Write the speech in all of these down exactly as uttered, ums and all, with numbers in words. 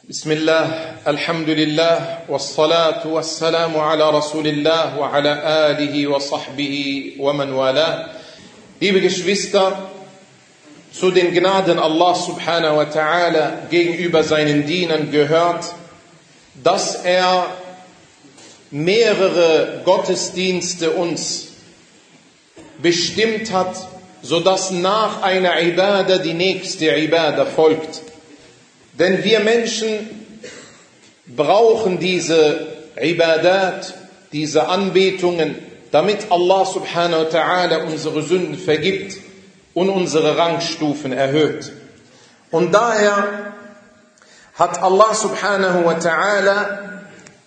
Bismillah, Alhamdulillah, wassalatu wassalamu ala Rasulillah wa ala alihi wa sahbihi wa man wala. Liebe Geschwister, zu den Gnaden Allah subhanahu wa ta'ala gegenüber seinen Dienern gehört, dass er mehrere Gottesdienste uns bestimmt hat, sodass nach einer Ibadah die nächste Ibadah folgt. Denn wir Menschen brauchen diese Ibadat, diese Anbetungen, damit Allah subhanahu wa ta'ala unsere Sünden vergibt und unsere Rangstufen erhöht. Und daher hat Allah subhanahu wa ta'ala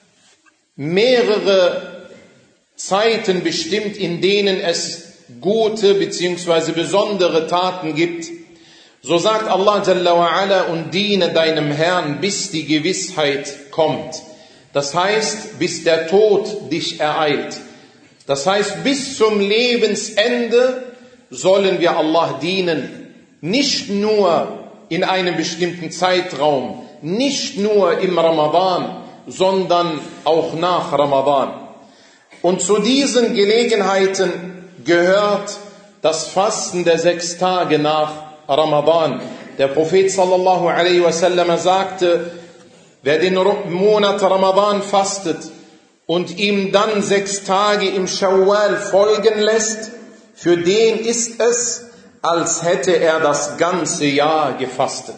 mehrere Zeiten bestimmt, in denen es gute bzw. besondere Taten gibt. So sagt Allah Jalla wa Ala: und diene deinem Herrn, bis die Gewissheit kommt. Das heißt, bis der Tod dich ereilt. Das heißt, bis zum Lebensende sollen wir Allah dienen. Nicht nur in einem bestimmten Zeitraum, nicht nur im Ramadan, sondern auch nach Ramadan. Und zu diesen Gelegenheiten gehört das Fasten der sechs Tage nach Ramadan. Der Prophet sallallahu alaihi wasallam sagte, wer den Monat Ramadan fastet und ihm dann sechs Tage im Shawwal folgen lässt, für den ist es, als hätte er das ganze Jahr gefastet.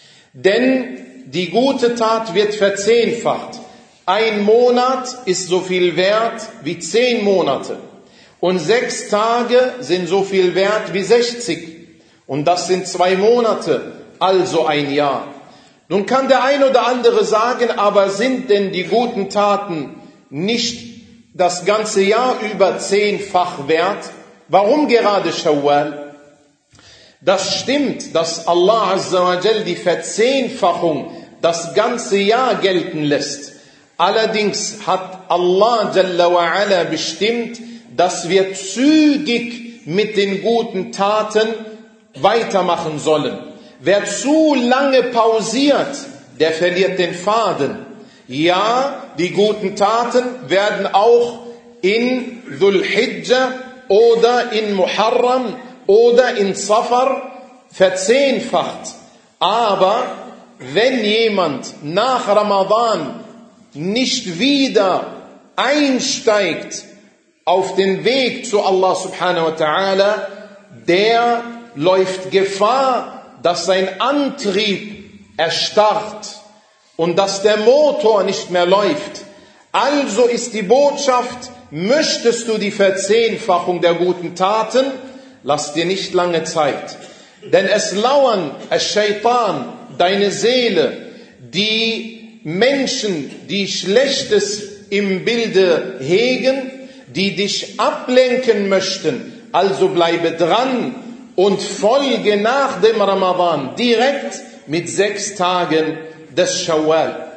Denn die gute Tat wird verzehnfacht. Ein Monat ist so viel wert wie zehn Monate. Und sechs Tage sind so viel wert wie sechzig. Und das sind zwei Monate, also ein Jahr. Nun kann der ein oder andere sagen, aber sind denn die guten Taten nicht das ganze Jahr über zehnfach wert? Warum gerade Shawwal? Das stimmt, dass Allah Azza wa Jal die Verzehnfachung das ganze Jahr gelten lässt. Allerdings hat Allah Jalla wa Ala bestimmt, dass wir zügig mit den guten Taten weitermachen sollen. Wer zu lange pausiert, der verliert den Faden. Ja, die guten Taten werden auch in Dhul Hijjah oder in Muharram oder in Safar verzehnfacht. Aber wenn jemand nach Ramadan nicht wieder einsteigt auf den Weg zu Allah subhanahu wa ta'ala, der läuft Gefahr, dass sein Antrieb erstarrt und dass der Motor nicht mehr läuft. Also ist die Botschaft: möchtest du die Verzehnfachung der guten Taten, lass dir nicht lange Zeit. Denn es lauern Ash-Shaytan, deine Seele, die Menschen, die Schlechtes im Bilde hegen, die dich ablenken möchten. Also bleibe dran und folge nach dem Ramadan direkt mit sechs Tagen des Shawwal.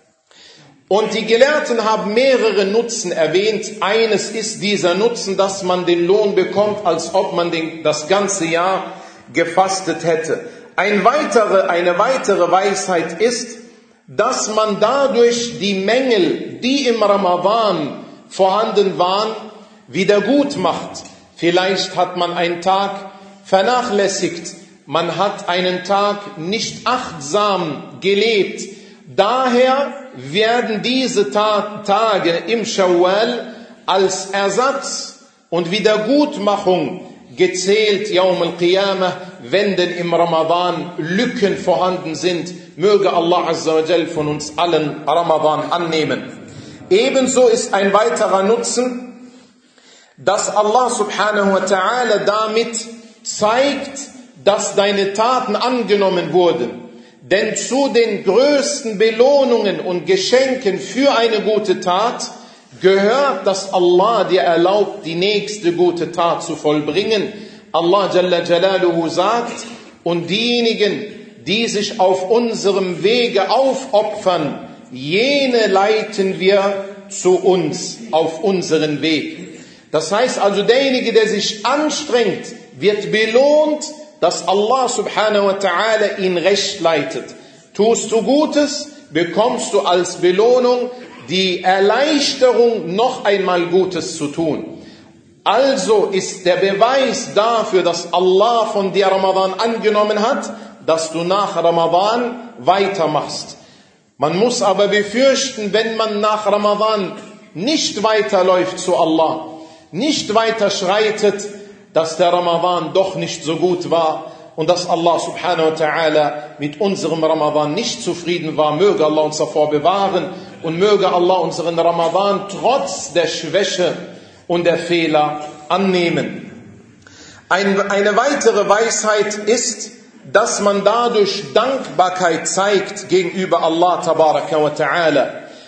Und die Gelehrten haben mehrere Nutzen erwähnt. Eines ist dieser Nutzen, dass man den Lohn bekommt, als ob man den, das ganze Jahr gefastet hätte. Ein weitere, eine weitere Weisheit ist, dass man dadurch die Mängel, die im Ramadan vorhanden waren, wieder gut macht. Vielleicht hat man einen Tag vernachlässigt, man hat einen Tag nicht achtsam gelebt. Daher werden diese Ta- Tage im Shawwal als Ersatz und Wiedergutmachung gezählt, Yawm al-Qiyamah, wenn denn im Ramadan Lücken vorhanden sind. Möge Allah Azza wa Jal von uns allen Ramadan annehmen. Ebenso ist ein weiterer Nutzen, dass Allah subhanahu wa ta'ala damit zeigt, dass deine Taten angenommen wurden. Denn zu den größten Belohnungen und Geschenken für eine gute Tat gehört, dass Allah dir erlaubt, die nächste gute Tat zu vollbringen. Allah Jalla Jalaluhu sagt: und diejenigen, die sich auf unserem Wege aufopfern, jene leiten wir zu uns auf unseren Weg. Das heißt also, derjenige, der sich anstrengt, wird belohnt, dass Allah subhanahu wa ta'ala ihn recht leitet. Tust du Gutes, bekommst du als Belohnung die Erleichterung, noch einmal Gutes zu tun. Also ist der Beweis dafür, dass Allah von dir Ramadan angenommen hat, dass du nach Ramadan weitermachst. Man muss aber befürchten, wenn man nach Ramadan nicht weiterläuft zu Allah, nicht weiter schreitet, dass der Ramadan doch nicht so gut war und dass Allah subhanahu wa ta'ala mit unserem Ramadan nicht zufrieden war. Möge Allah uns davor bewahren und möge Allah unseren Ramadan trotz der Schwäche und der Fehler annehmen. Ein, eine weitere Weisheit ist, dass man dadurch Dankbarkeit zeigt gegenüber Allah tabaraka wa ta'ala.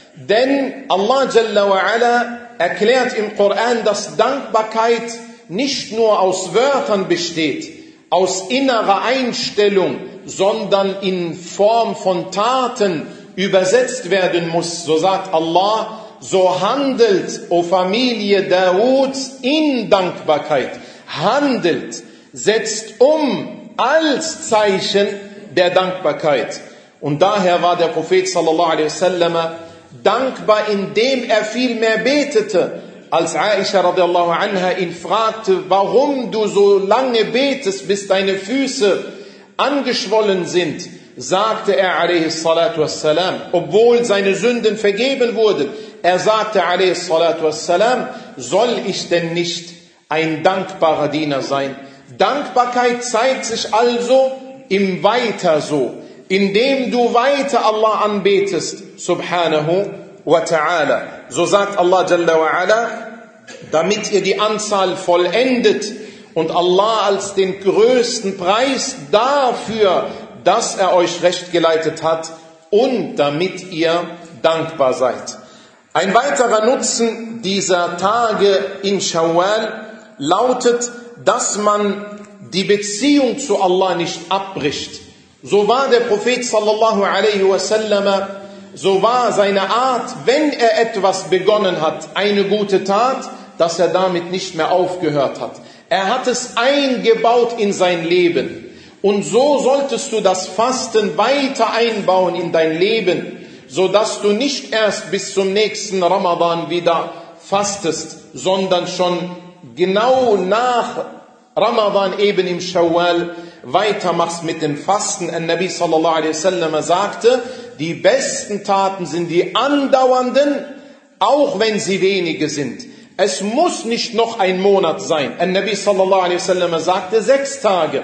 Denn Allah Jalla wa Ala erklärt im Koran, dass Dankbarkeit nicht nur aus Wörtern besteht, aus innerer Einstellung, sondern in Form von Taten übersetzt werden muss. So sagt Allah, so handelt, o Familie Daouds, in Dankbarkeit. Handelt, setzt um als Zeichen der Dankbarkeit. Und daher war der Prophet sallallahu alaihi wasallam dankbar, indem er viel mehr betete. Als Aisha radiallahu anha ihn fragte, warum du so lange betest, bis deine Füße angeschwollen sind, sagte er alaihi salatu wassalam, obwohl seine Sünden vergeben wurden, er sagte alaihi salatu wassalam, soll ich denn nicht ein dankbarer Diener sein? Dankbarkeit zeigt sich also im Weiter so, indem du weiter Allah anbetest, subhanahu wa ta'ala. So sagt Allah Jalla wa Ala, damit ihr die Anzahl vollendet und Allah als den größten Preis dafür, dass er euch recht geleitet hat und damit ihr dankbar seid. Ein weiterer Nutzen dieser Tage in Shawwal lautet, dass man die Beziehung zu Allah nicht abbricht. So war der Prophet sallallahu alaihi wasallam, so war seine Art, wenn er etwas begonnen hat, eine gute Tat, dass er damit nicht mehr aufgehört hat. Er hat es eingebaut in sein Leben. Und so solltest du das Fasten weiter einbauen in dein Leben, so dass du nicht erst bis zum nächsten Ramadan wieder fastest, sondern schon genau nach Ramadan eben im Shawwal weitermachst mit dem Fasten. An-Nabi sallallahu alaihi wasallam sagte, die besten Taten sind die andauernden, auch wenn sie wenige sind. Es muss nicht noch ein Monat sein. An-Nabi sallallahu alaihi wasallam sagte sechs Tage.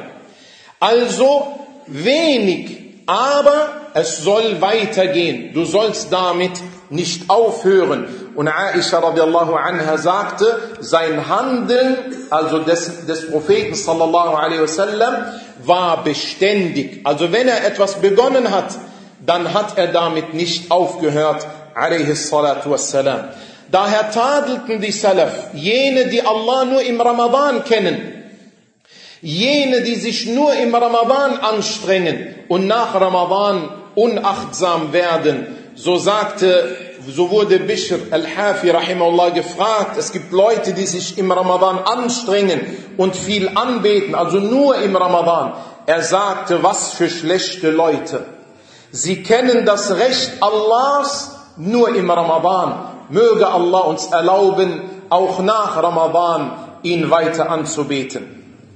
Also wenig, aber es soll weitergehen. Du sollst damit nicht aufhören. Und Aisha radiallahu anha sagte, sein Handeln, also des, des Propheten sallallahu alaihi wasallam, war beständig. Also wenn er etwas begonnen hat, dann hat er damit nicht aufgehört, alaihi salatu wassalam. Daher tadelten die Salaf, jene, die Allah nur im Ramadan kennen, jene, die sich nur im Ramadan anstrengen und nach Ramadan unachtsam werden. So sagte, so wurde Bishr al-Hafi rahimahullah gefragt, es gibt Leute, die sich im Ramadan anstrengen und viel anbeten, also nur im Ramadan. Er sagte, was für schlechte Leute. Sie kennen das Recht Allahs nur im Ramadan. Möge Allah uns erlauben, auch nach Ramadan ihn weiter anzubeten.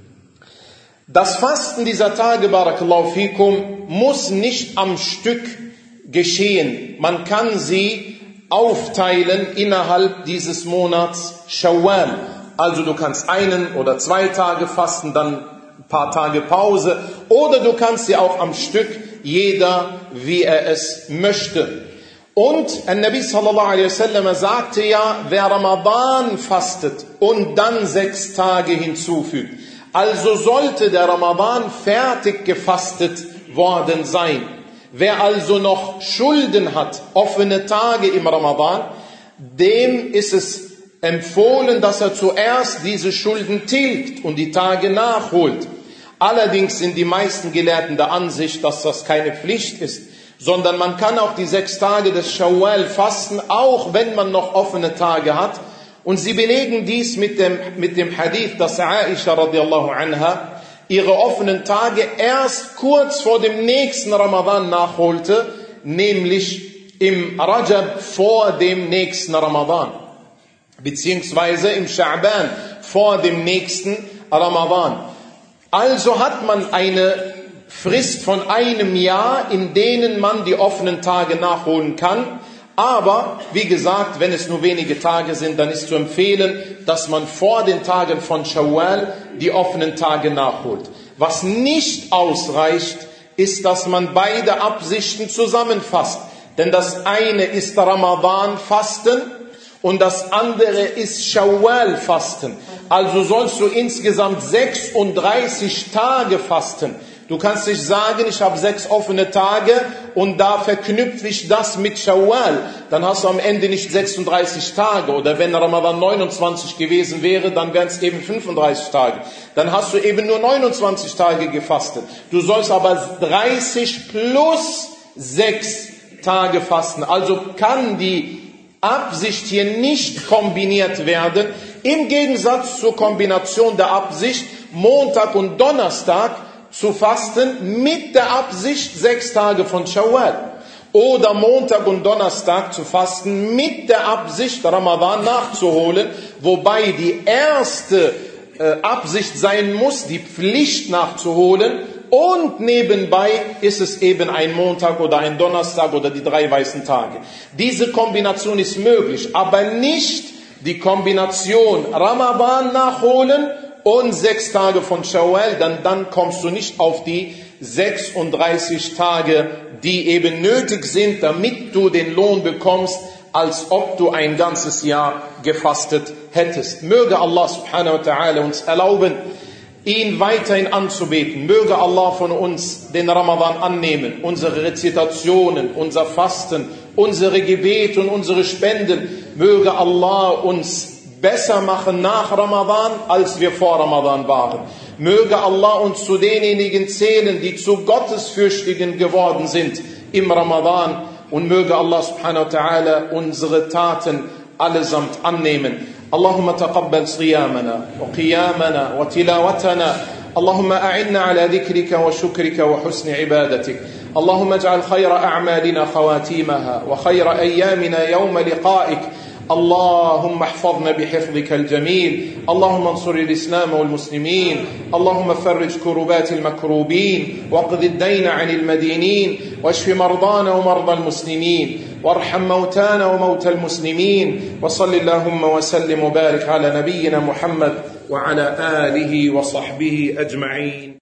Das Fasten dieser Tage, barakallahu fikum, muss nicht am Stück geschehen. Man kann sie aufteilen innerhalb dieses Monats Shawwal. Also du kannst einen oder zwei Tage fasten, dann ein paar Tage Pause. Oder du kannst sie auch am Stück, jeder wie er es möchte. Und An-Nabi sallallahu alaihi wasallam sagte ja, wer Ramadan fastet und dann sechs Tage hinzufügt, also sollte der Ramadan fertig gefastet worden sein. Wer also noch Schulden hat, offene Tage im Ramadan, dem ist es empfohlen, dass er zuerst diese Schulden tilgt und die Tage nachholt. Allerdings sind die meisten Gelehrten der Ansicht, dass das keine Pflicht ist, sondern man kann auch die sechs Tage des Shawwal fasten, auch wenn man noch offene Tage hat. Und sie belegen dies mit dem, mit dem Hadith, dass Aisha radiallahu anha ihre offenen Tage erst kurz vor dem nächsten Ramadan nachholte, nämlich im Rajab vor dem nächsten Ramadan, beziehungsweise im Scha'ban vor dem nächsten Ramadan. Also hat man eine Frist von einem Jahr, in denen man die offenen Tage nachholen kann. Aber, wie gesagt, wenn es nur wenige Tage sind, dann ist zu empfehlen, dass man vor den Tagen von Shawwal die offenen Tage nachholt. Was nicht ausreicht, ist, dass man beide Absichten zusammenfasst. Denn das eine ist Ramadan-Fasten und das andere ist Shawwal-Fasten. Also sollst du insgesamt sechsunddreißig Tage fasten. Du kannst nicht sagen, ich habe sechs offene Tage und da verknüpfe ich das mit Shawwal. Dann hast du am Ende nicht sechsunddreißig Tage. Oder wenn Ramadan neunundzwanzig gewesen wäre, dann wären es eben fünfunddreißig Tage. Dann hast du eben nur neunundzwanzig Tage gefastet. Du sollst aber dreißig plus sechs Tage fasten. Also kann die Absicht hier nicht kombiniert werden. Im Gegensatz zur Kombination der Absicht, Montag und Donnerstag zu fasten mit der Absicht sechs Tage von Shawwal. Oder Montag und Donnerstag zu fasten mit der Absicht Ramadan nachzuholen, wobei die erste äh, Absicht sein muss, die Pflicht nachzuholen, und nebenbei ist es eben ein Montag oder ein Donnerstag oder die drei weißen Tage. Diese Kombination ist möglich, aber nicht die Kombination Ramadan nachholen und sechs Tage von Shawwal, dann, dann kommst du nicht auf die sechsunddreißig Tage, die eben nötig sind, damit du den Lohn bekommst, als ob du ein ganzes Jahr gefastet hättest. Möge Allah subhanahu wa ta'ala uns erlauben, ihn weiterhin anzubeten. Möge Allah von uns den Ramadan annehmen, unsere Rezitationen, unser Fasten, unsere Gebete und unsere Spenden. Möge Allah uns besser machen nach Ramadan, als wir vor Ramadan waren. Möge Allah uns zu denjenigen zählen, die zu Gottesfürchtigen geworden sind im Ramadan. Und möge Allah subhanahu wa ta'ala unsere Taten allesamt annehmen. اللهم تقبل صيامنا وقيامنا وتلاوتنا اللهم أعنا على ذكرك وشكرك وحسن عبادتك اللهم اجعل خير أعمالنا خواتيمها وخير أيامنا يوم لقائك اللهم احفظنا بحفظك الجميل اللهم انصر الإسلام والمسلمين اللهم فرج كربات المكروبين واقض الدين عن المدينين واشف مرضانا ومرضى المسلمين وارحم موتانا وموتى المسلمين وصل اللهم وسلم وبارك على نبينا محمد وعلى آله وصحبه أجمعين.